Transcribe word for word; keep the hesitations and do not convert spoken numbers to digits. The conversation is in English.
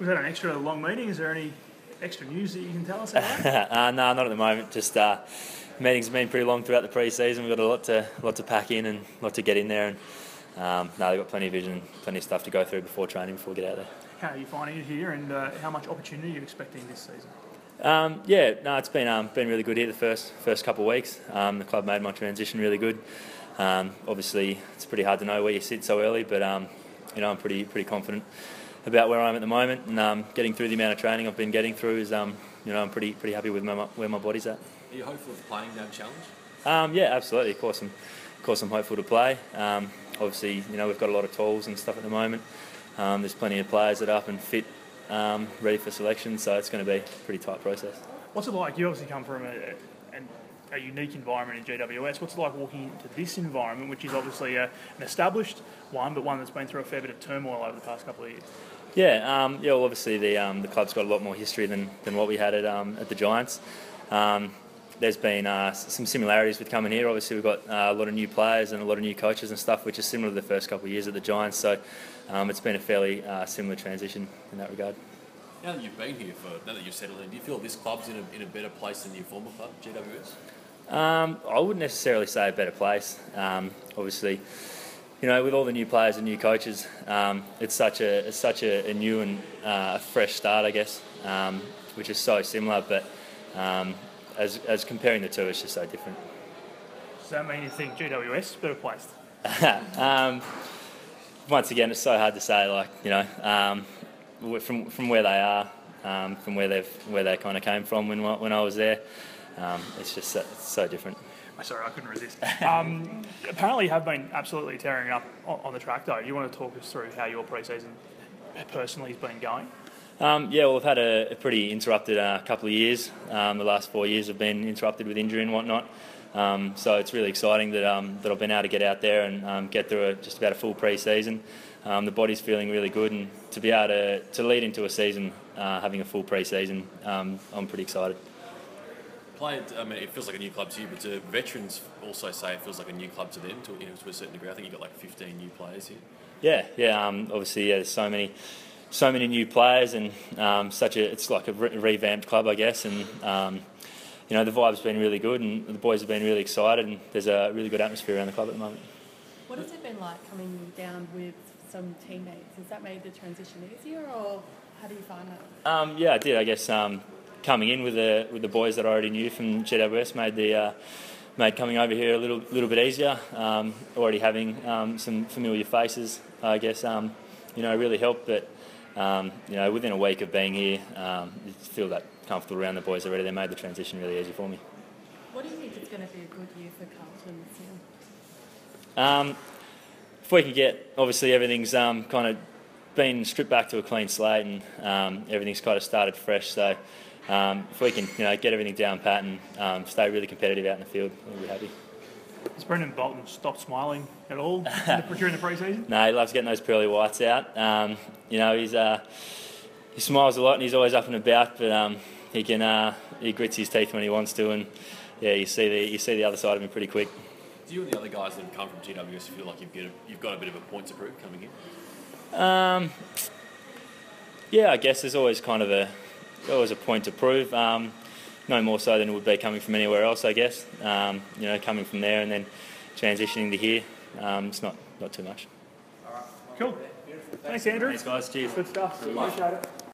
Was that an extra long meeting? Is there any extra news that you can tell us about? uh, no, not at the moment. Just uh, meetings have been pretty long throughout the pre-season. We've got a lot to lot to pack in and a lot to get in there. And um, no, they've got plenty of vision, plenty of stuff to go through before training, before we get out there. How are you finding it here, and uh, how much opportunity are you expecting this season? Um, yeah, no, it's been um, been really good here the first first couple of weeks. Um, the club made my transition really good. Um, obviously, it's pretty hard to know where you sit so early, but um, you know, I'm pretty pretty confident about where I am at the moment, and um, getting through the amount of training I've been getting through is, um, you know, I'm pretty pretty happy with my, where my body's at. Are you hopeful of playing that challenge? Um, yeah, absolutely. Of course, I'm, of course, I'm hopeful to play. Um, obviously, you know, we've got a lot of tools and stuff at the moment. Um, there's plenty of players that are up and fit, um, ready for selection, so it's going to be a pretty tight process. What's it like? You obviously come from a, a, a unique environment in G W S. What's it like walking into this environment, which is obviously a, an established one, but one that's been through a fair bit of turmoil over the past couple of years? Yeah, um, yeah. Well, obviously the um, the club's got a lot more history than, than what we had at um, at the Giants. Um, there's been uh, some similarities with coming here. Obviously, we've got uh, a lot of new players and a lot of new coaches and stuff, which is similar to the first couple of years at the Giants. So um, it's been a fairly uh, similar transition in that regard. Now that you've been here for, now that you've settled in, do you feel this club's in a in a better place than your former club, G W S? Um, I wouldn't necessarily say a better place. Um, obviously, you know, with all the new players and new coaches, um, it's such a it's such a, a new and uh, a fresh start, I guess, um, which is so similar. But um, as as comparing the two, it's just so different. Does that mean you think G W S is better placed? um, once again, it's so hard to say. Like, you know, um, from from where they are, um, from where they've where they kind of came from when when I was there, um, it's just so, it's so different. Sorry, I couldn't resist. Um, apparently, you have been absolutely tearing it up on, on the track, though. You want to talk us through how your pre-season personally has been going? Um, yeah, well, I've had a, a pretty interrupted uh, couple of years. Um, the last four years have been interrupted with injury and whatnot. Um, so it's really exciting that um, that I've been able to get out there and um, get through a, just about a full pre-season. Um, the body's feeling really good, and to be able to, to lead into a season uh, having a full pre-season, um, I'm pretty excited. Played, I mean, it feels like a new club to you, but to veterans also say it feels like a new club to them, to, you know, to a certain degree. I think you've got like fifteen new players here. Yeah, yeah. Um, obviously, yeah, there's so many, so many new players, and um, such a it's like a re- revamped club, I guess. And um, you know, the vibe's been really good, and the boys have been really excited, and there's a really good atmosphere around the club at the moment. What has it been like coming down with some teammates? Has that made the transition easier, or how do you find that? Um, yeah, I did. I guess. Um, Coming in with the with the boys that I already knew from G W S made the uh, made coming over here a little little bit easier. Um, already having um, some familiar faces, I guess, um, you know, really helped. But um, you know, within a week of being here, um, you feel that comfortable around the boys already. They made the transition really easy for me. What do you think is going to be a good year for Carlton this year? Um, if we can get, obviously, everything's um, kind of been stripped back to a clean slate, and um, everything's kind of started fresh. So. Um, if we can, you know, get everything down pat and um, stay really competitive out in the field, we'll be happy. Has Brendan Bolton stopped smiling at all during the pre-season? No, he loves getting those pearly whites out. Um, you know, he's uh, he smiles a lot and he's always up and about, but um, he can uh, he grits his teeth when he wants to, and yeah, you see the you see the other side of him pretty quick. Do you and the other guys that have come from G W S feel like you've got a, you've got a bit of a point to prove coming in? Um, yeah, I guess there's always kind of a. Always a point to prove, um, no more so than it would be coming from anywhere else, I guess. Um, you know, coming from there and then transitioning to here, um, it's not, not too much. Cool. Thanks, Andrew. Thanks, guys. Cheers. Good stuff. Appreciate it.